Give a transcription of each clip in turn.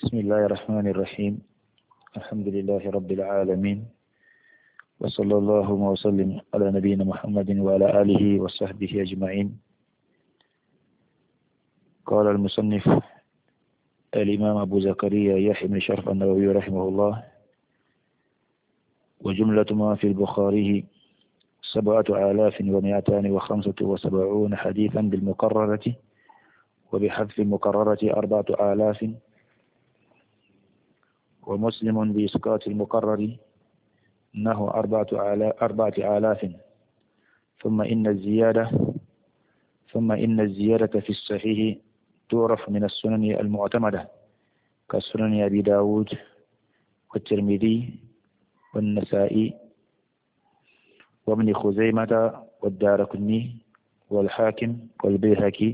بسم الله الرحمن الرحيم. الحمد لله رب العالمين، وصلى الله وسلم على نبينا محمد وعلى آله وصحبه أجمعين. قال المصنف الإمام أبو زكريا يحيى بن شرف النووي رحمه الله: وجملة ما في البخاري 7275 حديثا بالمكررة، وبحذف المكررة 4000، ومسلم بإسقاط المكرر إنه 4000. ثم إن الزيادة في الصحيح تعرف من السنن المعتمدة كسنن أبي داود والترمذي والنسائي وابن خزيمة والدارقطني والحاكم والبيهقي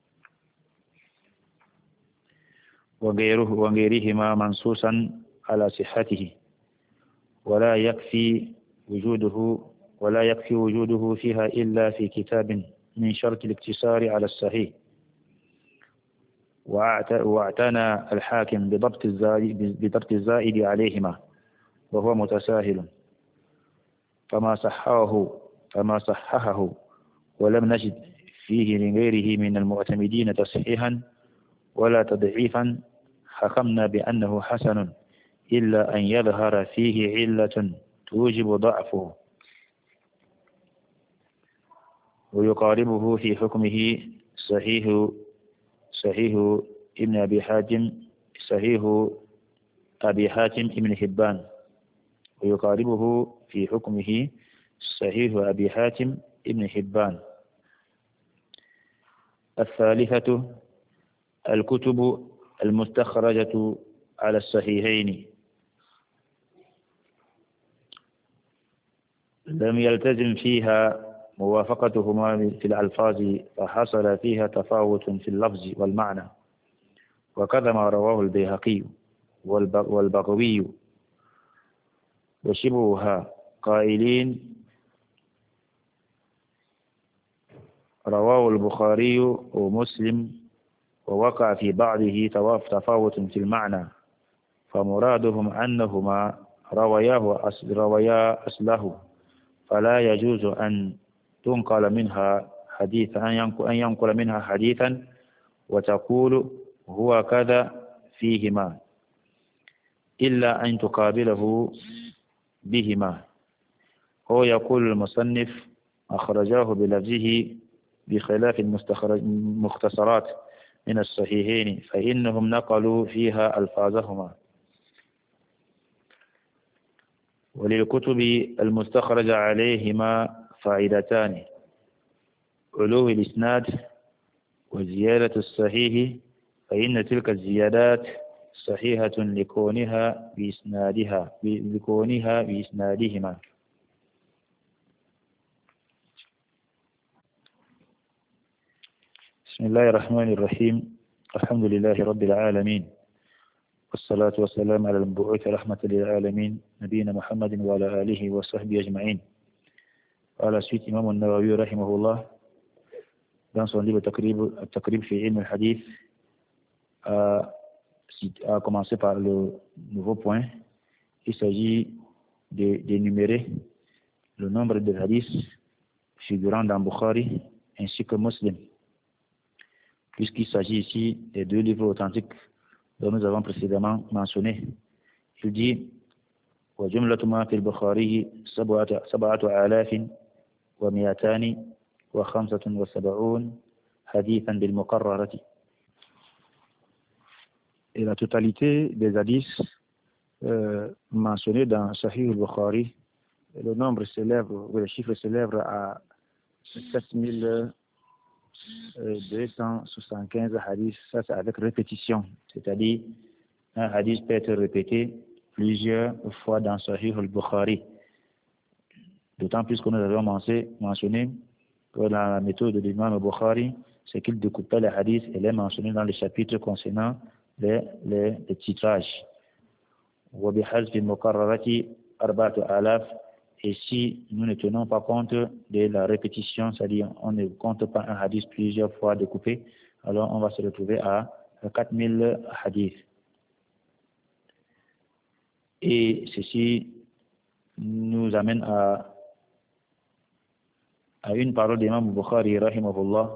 وغيرهما منصوصا على صحته، ولا يكفي وجوده فيها إلا في كتاب من شرط الاقتصار على الصحيح. واعتنى الحاكم بضبط الزائد عليهما، وهو متساهل، فما صححه ولم نجد فيه لغيره من المعتمدين تصحيحا ولا تضعيفا حكمنا بأنه حسن، إلا أن يظهر فيه علة توجب ضعفه. ويقاربه في حكمه صحيح أبي حاتم ابن حبان. ويقاربه في حكمه صحيح أبي حاتم ابن حبان. الثالثة الكتب المستخرجة على الصحيحين لم يلتزم فيها موافقتهما في الألفاظ، فحصل فيها تفاوت في اللفظ والمعنى، وكذا ما رواه البيهقي والبغوي وشبهها قائلين رواه البخاري ومسلم، ووقع في بعضه تفاوت في المعنى، فمرادهم أنهما رويا أصله، فلا يجوز أن ينقل منها حديثا وتقول هو كذا فيهما، إلا أن تقابله بهما. هو يقول المصنف أخرجاه بلفظه بخلاف المختصرات من الصحيحين، فإنهم نقلوا فيها ألفاظهما. وللكتب المستخرجة عليهما فائدتان: علو الإسناد وزيادة الصحيح، فإن تلك الزيادات صحيحة لكونها بإسنادهما. بسم الله الرحمن الرحيم. الحمد لله رب العالمين، والصلاة والسلام على المبعوث رحمة للعالمين نبينا محمد وعلى آله وصحبه أجمعين. قال سيد إمام النووي رحمه الله dans son livre التقريب في علم الحديث a commencé par le nouveau point. Il s'agit d'énumérer le nombre de hadiths figurant dans Bukhari ainsi que Muslim, puisqu'il s'agit ici des deux livres authentiques dont nous avons précédemment mentionné. Il dit وجملة ما في البخاري 7275 حديثا بالمكررة. Et la totalité des hadiths mentionnés dans Sahih al-Bukhari, le nombre célèbre, ou le chiffre célèbre à 7275 hadiths. Ça c'est avec répétition, c'est-à-dire un hadith peut être répété plusieurs fois dans Sahih al-Bukhari. D'autant plus que nous avons mentionné que dans la méthode de l'imam al-Bukhari, c'est qu'il découpait les hadiths et les mentionnait dans les chapitres concernant les titrages. وبحذف المكررة 4000. Et si nous ne tenons pas compte de la répétition, c'est-à-dire on ne compte pas un hadith plusieurs fois découpé, alors on va se retrouver à 4000 hadiths. Et ceci nous amène à une parole d'Imam Bukhari, rahimahullah,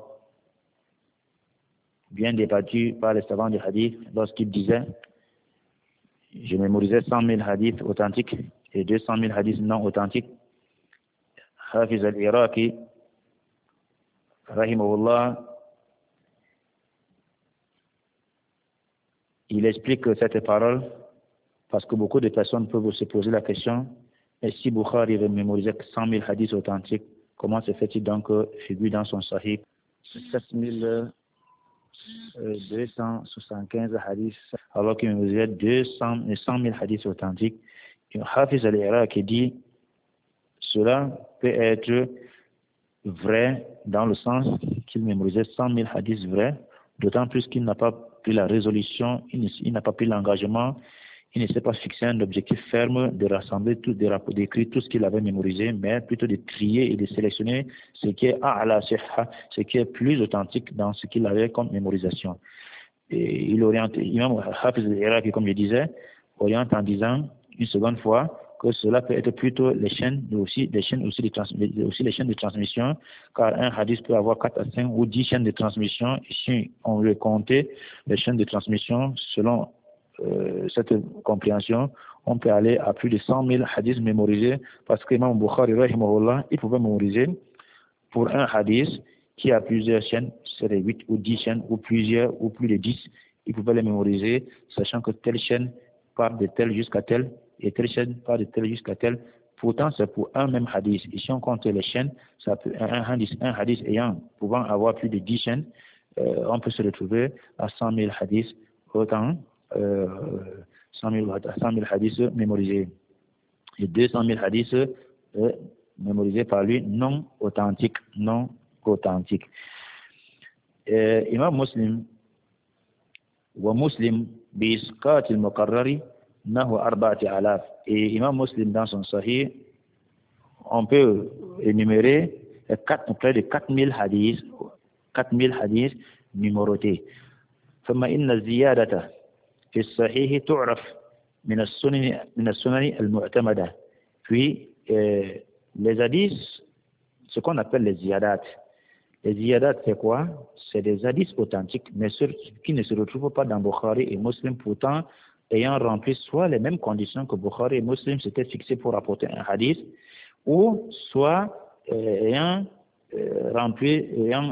bien débattue par les savants du hadith, lorsqu'il disait: je mémorisais 100 000 hadiths authentiques et 200 000 hadiths non authentiques. Hafiz al-Iraqi, rahimahullah, il explique cette parole parce que beaucoup de personnes peuvent se poser la question: et si Bukhari mémorisait 100 000 hadiths authentiques, comment se fait-il donc figure dans son sahih 7 275 hadiths, alors qu'il mémorisait 100 000 hadiths authentiques? Hafiz al-Iraqi dit: cela peut être vrai dans le sens qu'il mémorisait 100 000 hadiths vrais, d'autant plus qu'il n'a pas pris la résolution, il n'a pas pris l'engagement, il ne s'est pas fixé un objectif ferme de rassembler tout, d'écrire tout ce qu'il avait mémorisé, mais plutôt de trier et de sélectionner ce qui est a'la sihha, ce qui est plus authentique dans ce qu'il avait comme mémorisation. Et il oriente, Imam Hafiz al-Iraqi, comme je disais, oriente en disant une seconde fois que cela peut être plutôt les chaînes, aussi les chaînes de transmission, car un hadith peut avoir 4 à 5 ou 10 chaînes de transmission. Et si on veut compter les chaînes de transmission selon cette compréhension, on peut aller à plus de 100 000 hadiths mémorisés, parce que Imam Bukhari, rahimahullah, il pouvait mémoriser pour un hadith qui a plusieurs chaînes, c'est 8 ou 10 chaînes, ou plusieurs, ou plus de 10, il pouvait les mémoriser, sachant que telle chaîne part de telle jusqu'à telle, et telle chaîne part de telle jusqu'à telle. Pourtant, c'est pour un même hadith. Et si on compte les chaînes, ça peut, un hadith pouvant avoir plus de 10 chaînes, on peut se retrouver à 100 000 hadiths, autant 100 000 hadiths mémorisés. Et 200 000 hadiths mémorisés par lui, non authentiques. Imam Muslim, wa Muslim bi isqat al-muqarrari nahu 4000. Et Imam Muslim, dans son sahih, on peut énumérer près de 4000 hadiths numérotés. ثم إن الزيادة في الصحيح تعرف من السنن المعتمدة. Puis les hadiths, ce qu'on appelle les ziyadat. Les ziyadat, c'est quoi? C'est des hadiths authentiques, mais ceux qui ne se retrouvent pas dans Bukhari et Muslim, pourtant ayant rempli soit les mêmes conditions que Bukhari et Muslim s'étaient fixés pour rapporter un hadith, ou soit ayant rempli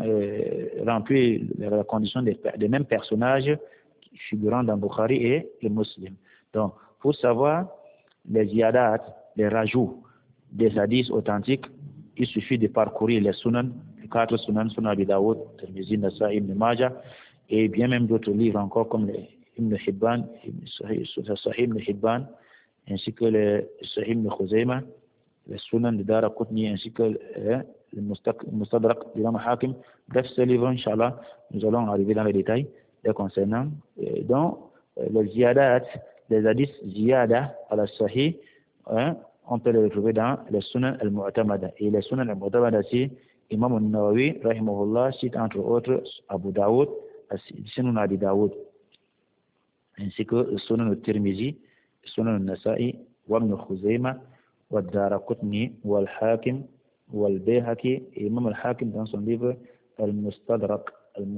la condition des mêmes personnages figurant dans Bukhari et Muslim. Donc, pour savoir les ziyadat, les rajouts des hadiths authentiques, il suffit de parcourir les sunan, les 4 sunan, Sunan Abi Dawud, Tirmidhi, Nasa'i, Ibn Majah, et bien même d'autres livres encore comme les Ibn Hibban, Sahih Ibn Hibban, ainsi que les Sahih Ibn Khuzaymah, les Sunan de Daraqutni, ainsi que le Mustadrak d'Imam Hakim. Bref, ce livre, Inch'Allah, nous allons arriver dans les détails les concernant. Donc, les ziyadat, les hadiths ziyada à la Sahih, on peut les retrouver dans les Sunan al-Mu'tamada. Et les Sunan al-Mu'tamada, c'est Imam al-Nawawi, rahimahullah, cite entre autres Abu Daoud, Sunan Abi Daoud, ainsi que Sunan al-Tirmizi, Sunan al-Nasa'i, wa Ibn Khuzaymah, wa Daraqutni, wa al-Hakim, wa al-Bayhaqi. Et Imam al-Hakim, dans son livre al-Mustadrak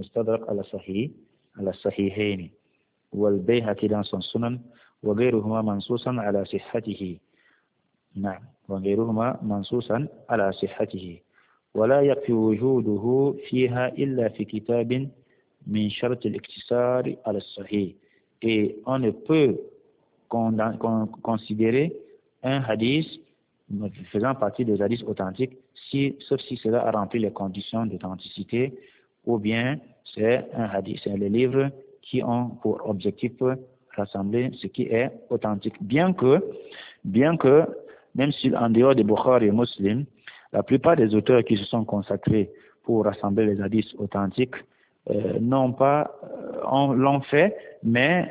ala Sahihaini, wa al-Bayhaqi dans son Sunan, wa ghayruhuma mansusan ala sihhatihi. نعم وغيرهما منصوصا على صحته ولا يكفي وجوده فيها إلا في كتاب من شرط الاقتصار على الصحيح. Et on ne peut considérer un hadith faisant partie des hadiths authentiques sauf si cela a rempli les conditions d'authenticité, ou bien c'est un hadith, c'est les livres qui ont pour objectif rassembler ce qui est authentique. Bien que même si en dehors de Bukhari et Muslim, la plupart des auteurs qui se sont consacrés pour rassembler les hadiths authentiques l'ont fait, mais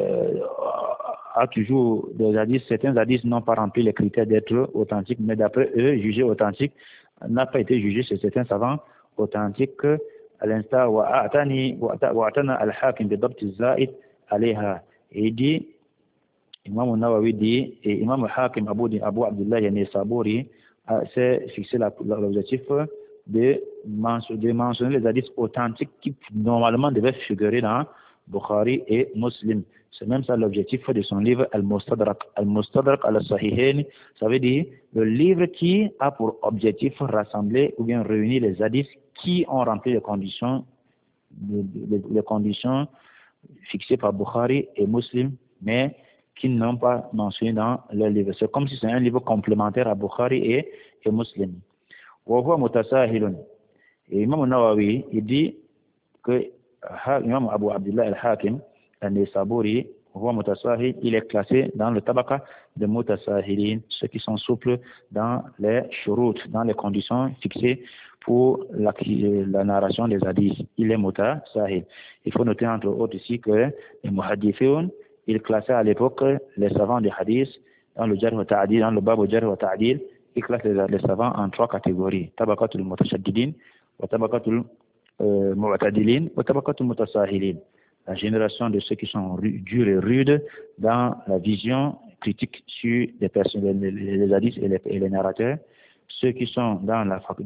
toujours des hadiths, certains hadiths n'ont pas rempli les critères d'être authentiques, mais d'après eux, jugés authentiques, n'a pas été jugé chez certains savants authentiques, à l'instar wa'atana al-hakim bi dabt az-zaid alayha. Et il dit, Imam al-Nawawi dit, et Imam al-Hakim Abu Abdullah an-Naysaburi s'est fixé l'objectif de mentionner les hadiths authentiques qui normalement devaient figurer dans Bukhari et Muslim. C'est même ça l'objectif de son livre Al-Mustadrak. Al-Mustadrak al-Sahihain, ça veut dire le livre qui a pour objectif rassembler ou bien réunir les hadiths qui ont rempli les conditions fixées par Bukhari et Muslim, mais qui n'ont pas mentionné dans leur livre. C'est comme si c'est un livre complémentaire à Bukhari et Muslim. وهو متساهل. Et Imam al-Nawawi, il dit que Imam Abu Abdullah al-Hakim al-Naysaburi, il est classé dans le tabaqa de mutasahilin, ceux qui sont souples dans les shurut, dans les conditions fixées pour la narration des hadiths. Il est mutasahil. Il faut noter entre autres ici que les muhaddithun, il classait à l'époque les savants des hadiths dans le jarh wa ta'dil, dans le bab au jarh wa ta'dil, il classe les savants en 3 catégories: tabaqatul mutashaddidin, wa tabaqatul mu'tadilin, wa tabaqatul mutasahilin. La génération de ceux qui sont durs et rudes dans la vision critique sur les personnes, les hadiths et les narrateurs, ceux qui sont dans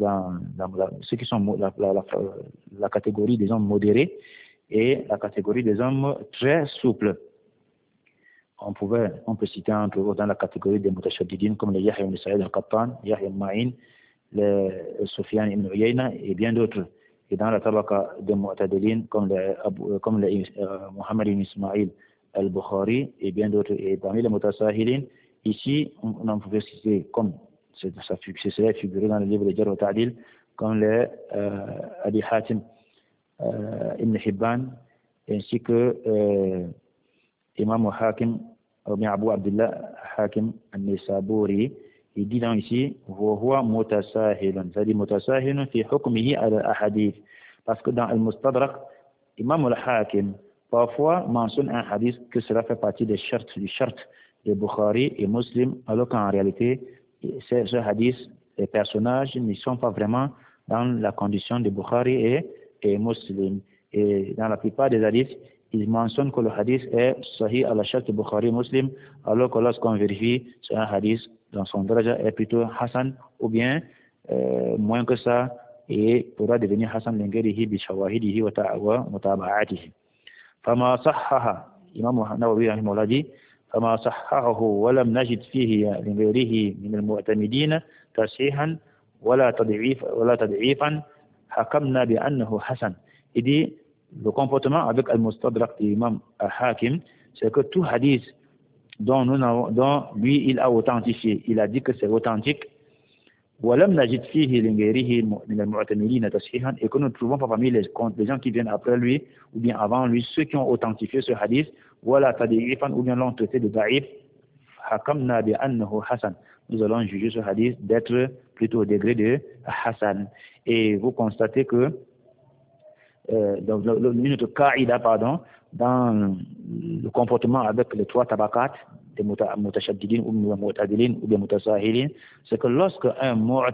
la catégorie des hommes modérés et la catégorie des hommes très souples. On peut citer entre autres dans la catégorie des mutashaddidin comme les Yahya ibn Sa'id al-Qattan, Yahya al-Ma'in, les Sufyan ibn Uyayna et bien d'autres. Et dans la tabaqa des mu'tadilin comme les Muhammad ibn Ismail al-Bukhari et bien d'autres. Et parmi les mutasahilin, ici on en pouvait citer comme c'est figuré dans le livre de Jarh wa Ta'dil comme les Abi Hatim ibn Hibban ainsi que Imam Hakim ou bien Abu Abdullah Hakim al-Naysaburi. Il dit donc ici وهو متساهل, c'est-à-dire متساهل في حكمه على الأحاديث, parce que dans Al-Mustadrak, Imam al-Hakim parfois mentionne un hadith que cela fait partie du shart de Bukhari et Muslim, alors qu'en réalité ce hadith, les personnages ne sont pas vraiment dans la condition de Bukhari et Muslim. Et dans la plupart des hadiths, il mentionne que le hadith est sahih à la charte de Bukhari et Muslim, alors que lorsqu'on vérifie, c'est un hadith dans son daraja est plutôt Hassan ou bien moins que ça et pourra devenir Hassan l'ingérihi bi shawahidihi wa mutaba'atihi. Fama sahhaha, Imam Nawawi rahimahullah dit, fama sahhahu wa lam najid fihi l'ingérihi min al-mu'tamidin tasihan wala tad'ifan hakamna bi annahu Hassan. Il dit le comportement avec Al-Mustadrak de l'imam Al-Hakim, c'est que tout hadith dont lui il a authentifié, il a dit que c'est authentique, et que nous ne trouvons pas parmi les gens qui viennent après lui ou bien avant lui ceux qui ont authentifié ce hadith, ou bien l'ont traité de da'if, nous allons juger ce hadith d'être plutôt au degré de Hassan. Et vous constatez que dans une qaïda, dans le comportement avec les 3 tabaqat des mutashaddidin ou mu'tadilin ou des mutasahilin, c'est que lorsque un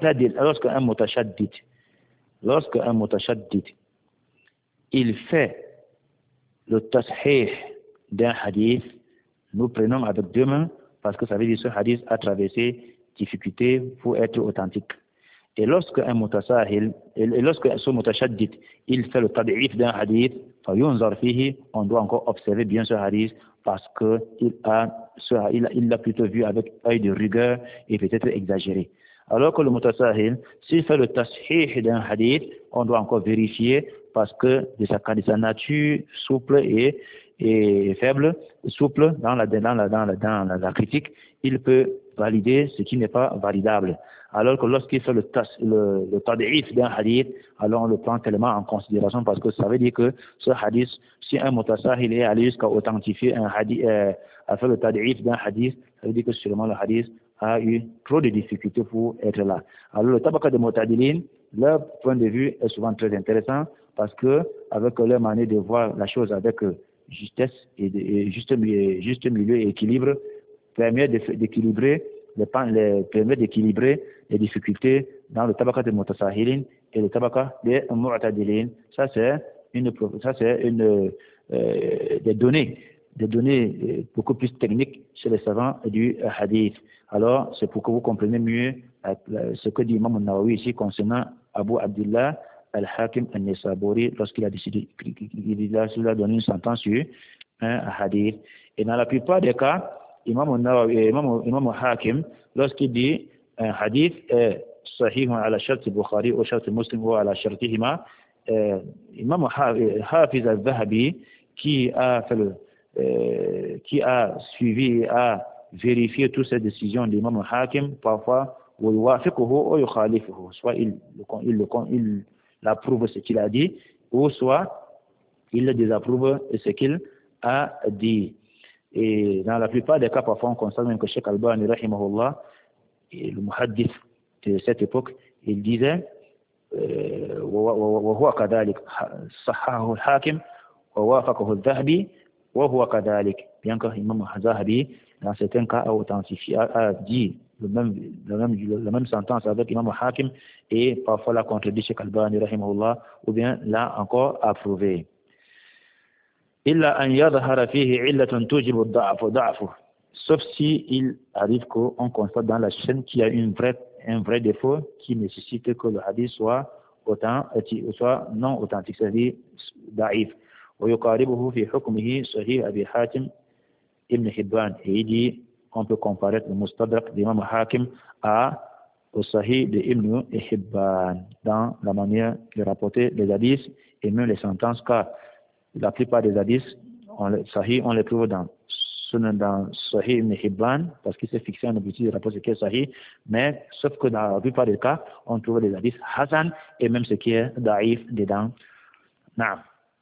mutashaddid il fait le tashih d'un hadith, nous prenons avec 2 mains parce que ça veut dire que ce hadith a traversé difficulté pour être authentique. Et lorsque ce mutashaddid il fait le tad'if d'un hadith, on doit encore observer bien ce hadith parce que il l'a plutôt vu avec œil de rigueur et peut-être exagéré. Alors que le mutasahil, s'il fait le tashih d'un hadith, on doit encore vérifier parce que de sa nature souple et faible, souple dans la critique, il peut valider ce qui n'est pas validable. Alors que lorsqu'il fait le tad'if d'un hadith, alors on le prend tellement en considération parce que ça veut dire que ce hadith, si un mutasahil est allé jusqu'à authentifier un hadith, à faire le tad'if d'un hadith, ça veut dire que sûrement le hadith a eu trop de difficultés pour être là. Alors le tabaqa de mu'tadilin, leur point de vue est souvent très intéressant parce que avec leur manière de voir la chose avec justesse et juste milieu et équilibre, permet d'équilibrer les difficultés dans le tabaqa de mutasahilin et le tabaqa de mu'tadilin. Ça c'est des données des données beaucoup plus techniques chez les savants du hadith. Alors, c'est pour que vous compreniez mieux ce que dit Imam al-Nawawi ici concernant Abu Abdullah al-Hakim al-Nisaburi lorsqu'il a décidé, il a donné une sentence sur un hadith. Et dans la plupart des cas, Imam al-Nawawi, Imam al-Hakim, lorsqu'il dit un hadith est sahih ala shart Bukhari ou shart Muslim ou ala shartihima, Imam Hafiz al-Zahabi, qui a suivi et a vérifié toutes ces décisions de l'imam Hakim, parfois, soit il approuve ce qu'il a dit, ou soit il le désapprouve ce qu'il a dit. Et dans la plupart des cas, parfois, on constate même que Cheikh Albani, rahimahullah, le muhaddith de cette époque, il disait وهو كذلك صححه الحاكم ووافقه الذهبي وهو كذلك. Bien que l'imam Zahabi, dans certains cas, a authentifié, a dit la même sentence avec l'imam Hakim et parfois l'a contredit Cheikh Albani rahimahullah ou bien l'a encore approuvé. إلا أن يظهر فيه علة توجب ضعفه. Sauf si il arrive qu'on constate dans la chaîne qu'il y a un vrai défaut qui nécessite que le hadith soit non authentique, c'est-à-dire daif. ويقاربه في حكمه صحيح أبي حاتم ابن حبان. Et il dit on peut comparer le mustadrak d'Imam Hakim au Sahih de Ibn Hibban dans la manière de rapporter les hadiths et même les sentences, car la plupart des hadiths, on les trouve dans Sahih Ibn Hibban, parce qu'il s'est fixé un objectif de rapporter ce qui est Sahih, mais sauf que dans la plupart des cas, on trouve des hadiths Hasan et même ce qui est Daif dedans. Naam.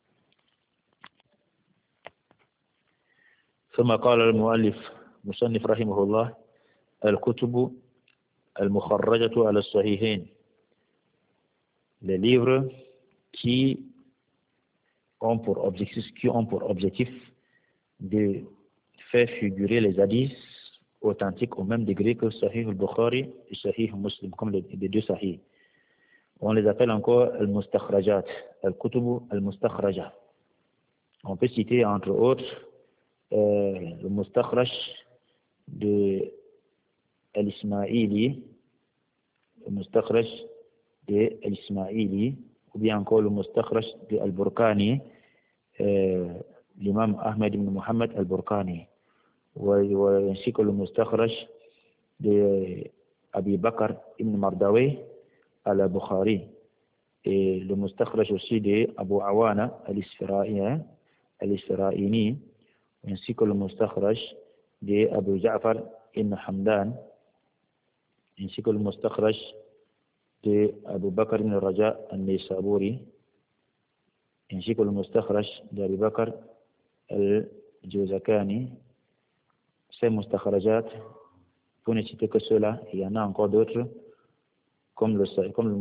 ثم قال المؤلف مصنف رحمه الله الكتب المخرجة على الصحيحين. Les livres qui ont pour objectif de faire figurer les hadiths authentiques au même degré que Sahih al-Bukhari et Sahih Muslim, comme les deux Sahih. On les appelle encore al-Mustakhrajat, al-Kutubu al-Mustakhraja. On peut citer entre autres le Mustakhraj de al-Ismaili, le Mustakhraj de al-Ismaili, ou bien encore le Mustakhraj de al-Burkani, l'imam Ahmed ibn Muhammad al-Burkani, ainsi que le Mustakhraj de Abi Bakr ibn Mardawi al-Bukhari, et le Mustakhraj aussi de Abu Awana al-Isfaraini, ainsi que le Mustakhraj de Abu Ja'far ibn Hamdan, ainsi que le Mustakhraj de Abu Bakr ibn Raja al-Nisaburi, ainsi que le Mustakhraj d'Abu Bakr al-Jawzakani. Ces Mustakhrajat, pour ne citer que ceux-là, il y en a encore d'autres, comme le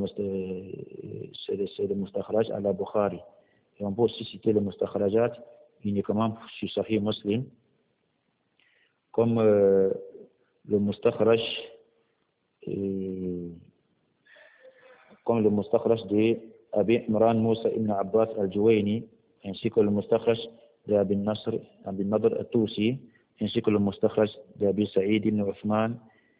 Mustakhraj al-Bukhari. Et on peut aussi citer le Mustakhrajat uniquement sur Sahih Muslim, comme le Mustakhraj de Abi Imran Musa ibn Abbas al-Juwayni, ainsi que le Mustakhraj de Abi Nadr al-Tusi, ainsi que le Mustakhraj de Abi Sa'id ibn Uthman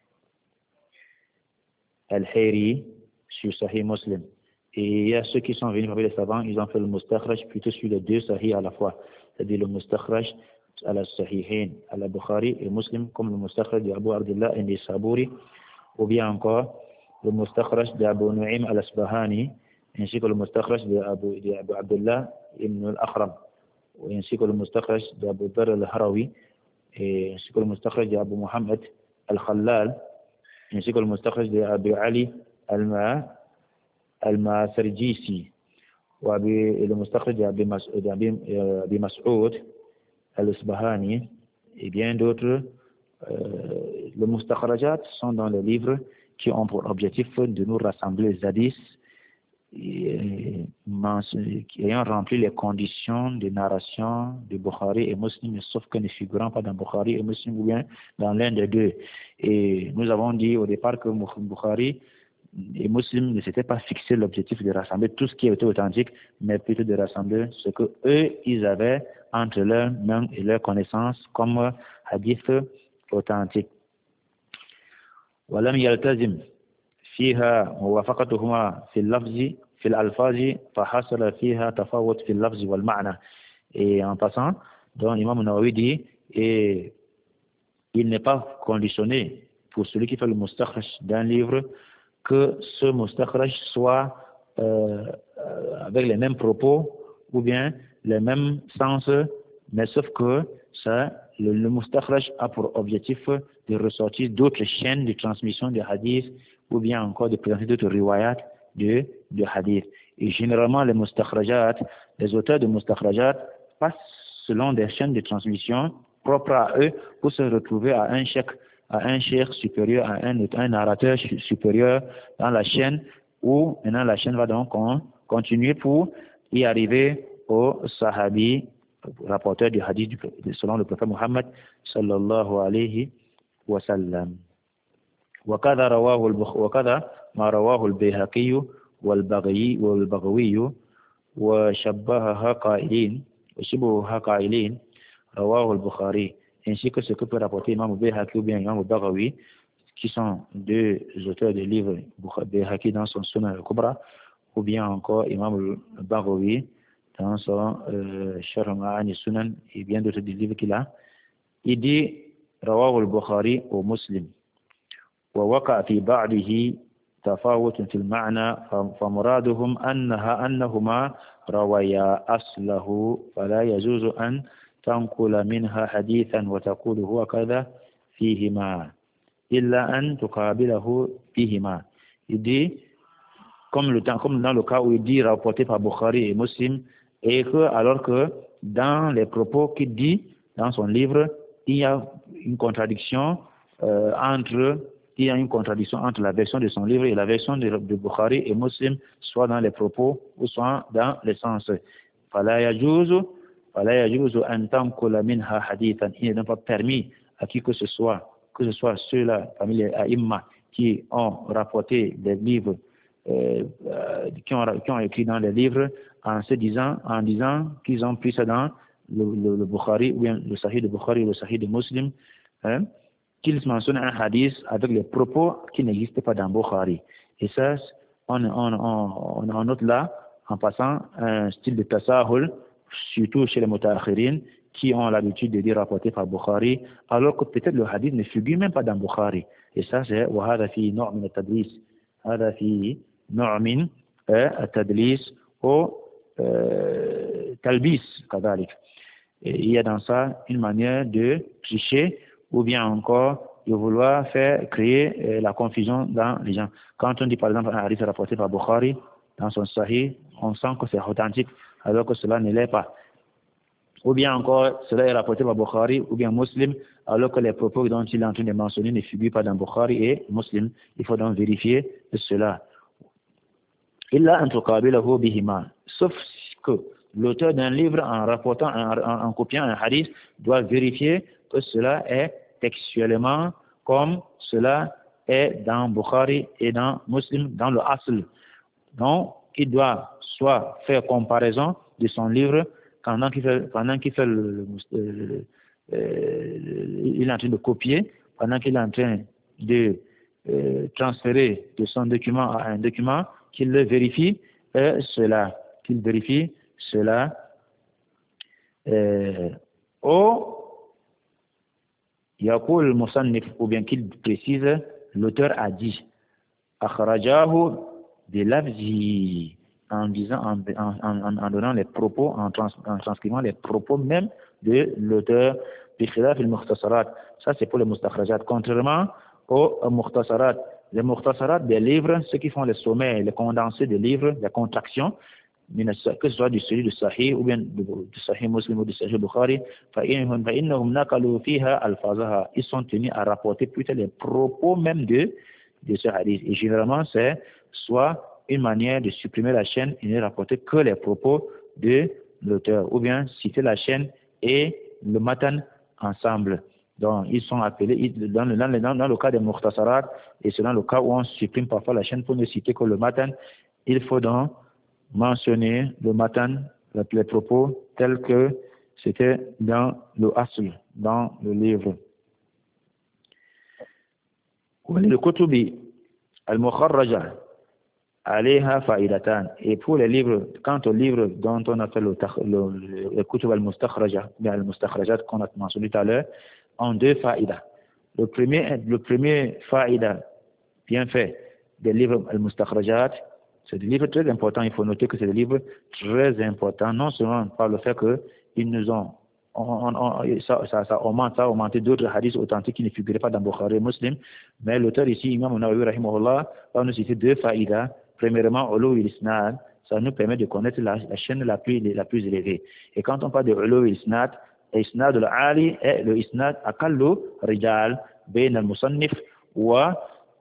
al-Hayri sur Sahih Muslim. Et il y a ceux qui sont venus parmi les savants, ils ont fait le Mustakhraj plutôt sur les deux Sahih à la fois, c'est-à-dire le Mustakhraj à la Sahihain, à la Bukhari et Muslim, comme le Mustakhraj de Abu Abdullah al-Nisaburi, ou bien encore le Mustakhraj de Abu Nu'aym al-Asbahani, ainsi que le Mustakhraj de Abu Abdullah ibn al-Akhram, ainsi que le Mustakhraj de Abu Dharr al-Harawi, et ainsi que le Mustakhraj de Abu Muhammad al-Khallal, ainsi que le Mustakhraj de Abu Ali al-Masarjisi, et le Mustakhraj de Abi Mas'ud al-Asbahani, et bien d'autres. Les Mustakhrajat sont dans les livres qui ont pour objectif de nous rassembler les hadiths ayant rempli les conditions de narration de Bukhari et Muslim, sauf que ne figurant pas dans Bukhari et Muslim ou bien dans l'un des deux. Et nous avons dit au départ que Bukhari et Muslim ne s'étaient pas fixé l'objectif de rassembler tout ce qui était authentique, mais plutôt de rassembler ce que eux, ils avaient entre leurs mains et leurs connaissances comme hadith authentique. ولم يلتزم فيها موافقتهما في الألفاظ فحصل فيها تفاوت في اللفظ والمعنى. Et en passant, donc Imam Nawawi dit, et il n'est pas conditionné pour celui qui fait le mustakhraj d'un livre que ce mustakhraj soit avec les mêmes propos ou bien les mêmes sens, mais sauf que ça, le mustakhraj a pour objectif de ressortir d'autres chaînes de transmission de hadith ou bien encore de présenter d'autres riwayat de hadith. Et généralement, les mustakhrajat, les auteurs de mustakhrajat passent selon des chaînes de transmission propres à eux pour se retrouver à un cheikh supérieur, à un narrateur supérieur dans la chaîne, où maintenant la chaîne va donc continuer pour y arriver au sahabi, rapporteur du hadith selon le prophète Muhammad sallallahu alayhi wa sallam. وكذا ما رواه البيهقي والبغوي وشبهها قائلين رواه البخاري, ainsi que ce que peut rapporter Imam Bayhaqi ou bien Imam Baghawi, qui sont deux auteurs de livres, Bayhaqi dans son Sunan al-Kubra ou bien encore Imam Baghawi dans son Sharh Ma'ani Sunan et bien d'autres livres qu'il a. Il dit رواه البخاري ومسلم ووقع في بعضه تفاوت في المعنى فمرادهم أنهما روايا أصله فلا يجوز أن تنقل منها حديثا وتقول هو كذا فيهما إلا أن تقابله فيهما. Il dit, comme dans le cas où il dit rapporté par Bukhari et Muslim, et que alors que dans les propos qu'il dit dans son livre, il y a une contradiction entre la version de son livre et la version de Bukhari et Muslim, soit dans les propos ou soit dans les sens. فلا يجوز أن تنقل منها حديثا. Il n'est pas permis à qui que ce soit ceux-là parmi les aïmma qui ont rapporté des livres, qui ont écrit dans les livres en disant qu'ils ont pris ça dans le Bukhari ou bien le Sahih de Bukhari ou le Sahih de Muslim, qu'ils mentionnent un hadith avec les propos qui n'existent pas dans Bukhari. Et ça, on note là, en passant, un style de tasahul, surtout chez les mutaakhirin, qui ont l'habitude de dire rapporté par Bukhari, alors que peut-être le hadith ne figure même pas dans Bukhari. Et ça, c'est وهذا فيه نوع من التدليس. هذا فيه نوع من التدليس أو تلبيس كذلك. Il y a dans ça une manière de tricher ou bien encore de vouloir créer la confusion dans les gens. Quand on dit par exemple un hadith rapporté par Bukhari dans son Sahih, on sent que c'est authentique alors que cela ne l'est pas. Ou bien encore cela est rapporté par Bukhari ou bien Muslim alors que les propos dont il est en train de mentionner ne figurent pas dans Bukhari et Muslim. Il faut donc vérifier cela. Illa an tuqabilahu bihima. Sauf que l'auteur d'un livre, en copiant un hadith, doit vérifier que cela est textuellement comme cela est dans Bukhari et dans Muslim, dans le Asl. Donc, il doit soit faire comparaison de son livre pendant qu'il fait il est en train de copier, pendant qu'il est en train de transférer de son document à un document, qu'il le vérifie qu'il vérifie cela. يقول المصنف ou bien qu'il précise, l'auteur a dit أخرجاه بلفظه, en donnant les propos, en transcrivant les propos même de l'auteur. بخلاف المختصرات, ça c'est pour les mustakhrajat, contrairement aux mukhtasarat. Les mukhtasarat des livres, ceux qui font les sommets, les condensés des livres, les contractions, que ce soit du Sahih ou bien du Sahih Muslim ou du Sahih Bukhari, فإنهم نقلوا فيها ألفاظها, ils sont tenus à rapporter plutôt les propos même de ce hadith. Et généralement, c'est soit une manière de supprimer la chaîne et ne rapporter que les propos de l'auteur, ou bien citer la chaîne et le matan ensemble. Donc, ils sont appelés, dans le cas des mukhtasarat, et c'est dans le cas où on supprime parfois la chaîne pour ne citer que le matan, il faut donc mentionner le matan, les propos tels que c'était dans le asl, dans le livre. Le kutubi al-mukharraja alayha fa'idatan. Et pour les livres, quant aux livres dont on a fait le kutub al-mustakhraja, al-mustakhrajat qu'on a mentionné tout à l'heure, ont deux fa'idas. Le premier fa'ida bien fait des livres al-mustakhrajat, c'est des livres très importants. Il faut noter que c'est des livres très importants, non seulement par le fait qu'ils nous ont ça a augmenté d'autres hadiths authentiques qui ne figuraient pas dans Bukhari et Muslim, mais l'auteur ici, Imam Nawawi rahimahullah, va nous citer deux fa'idas. Premièrement, ulu il-isnad, ça nous permet de connaître la chaîne la plus élevée. Et quand on parle de ulu il-isnad, l'isnad al-ali est le isnad akallu rijal bain al-musannif wa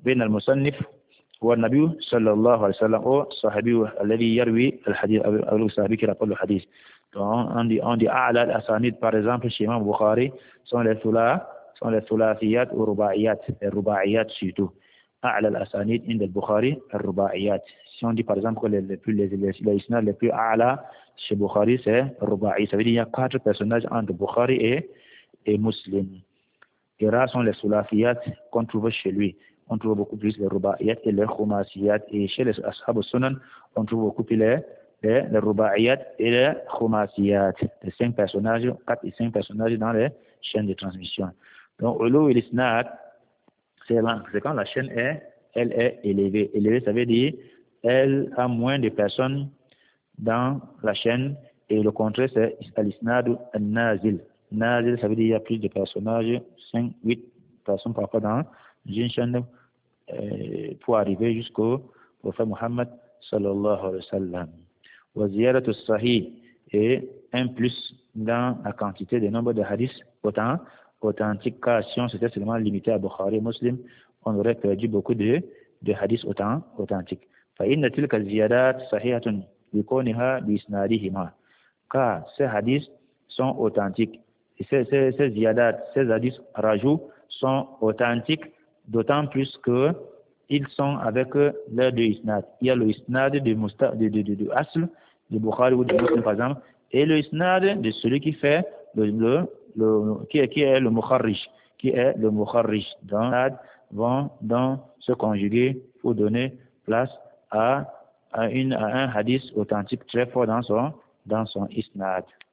والنبي صلى الله عليه وسلم أو صحابي الذي يروي الحديث أو الصحابي qui rapporte le hadith. Donc, on dit a'la al-asanid par exemple chez Imam Bukhari sont les thulathiyat ou rubaiyat, les rubaiyat surtout. A'la al-asanid inda al-Bukhari al-rubaiyat. Si on dit par exemple que les isnad les plus a'la chez Bukhari c'est rubai, ça veut dire qu'il y a 4 personnages entre Bukhari et Muslim. Et rares sont les thulathiyat qu'on trouve chez lui. On trouve beaucoup plus les rubaiyat et les khumasiyat. Et chez les ashab al-sunan, on trouve beaucoup plus les rubaiyat et les khumasiyat. Les 5 personnages, 4 et 5 personnages dans les chaînes de transmission. Donc, ulu et l'isnad, c'est quand la chaîne elle est élevée. Élevée, ça veut dire elle a moins de personnes dans la chaîne. Et le contraire, c'est l'isnad al-nazil. Nazil, ça veut dire qu'il y a plus de personnages, 5, 8 personnes parfois dans une chaîne pour arriver jusqu'au prophète Muhammad sallallahu alayhi wa sallam. Wa ziyarat al-sahih et un plus dans la quantité de nombre de hadiths authentiques, car si on s'était seulement limité à Bukhari et Muslim, on aurait perdu beaucoup de hadiths authentiques. فإن تلك الزيادات صحيحة بكونها بإسنادهما, car ces hadiths sont authentiques. Et ces ziyadat, ces hadiths rajouts sont authentiques, d'autant plus que ils sont avec leurs deux isnad. Il y a le isnad de Asl, de Bukhari ou de Muslim par exemple, et le isnad de celui qui fait qui est le mukharrij, Donc, vont donc se conjuguer pour donner place à un hadith authentique très fort dans son isnad.